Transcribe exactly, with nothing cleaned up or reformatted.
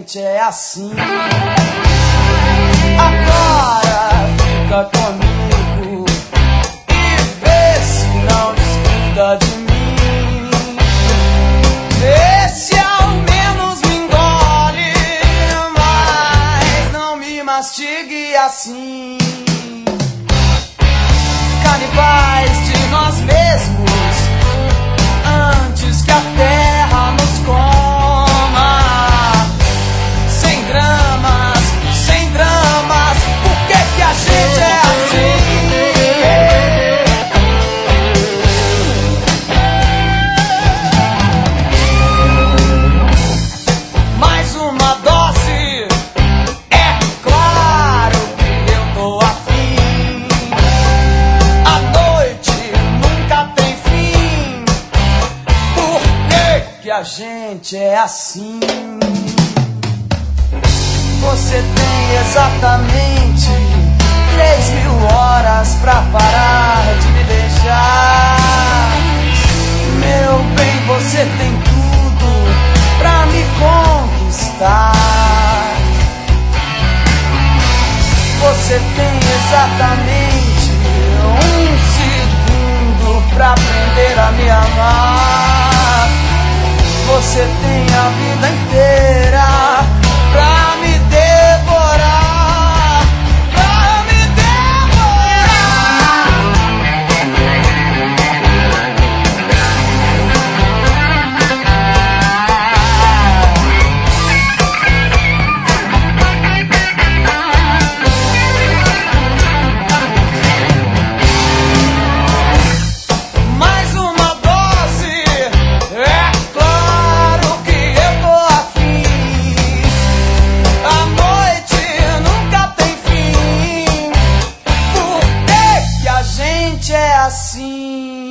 gente é assim. Agora fica comigo e vê se não descuida de mim. Vê se ao menos me engole, mas não me mastigue assim. Canibais de nós mesmos, antes que a terra nos coma. Sem dramas, sem dramas, por que que a gente é assim? Mais uma dose, é claro que eu tô afim. A noite nunca tem fim, por que que a gente é assim? Você tem exatamente três mil horas pra parar de me deixar. Meu bem, você tem tudo pra me conquistar. Você tem exatamente um segundo pra aprender a me amar. Você tem a vida inteira pra me devorar, pra me mais uma dose, é claro que eu tô afim. A noite nunca tem fim, por que que a gente é assim?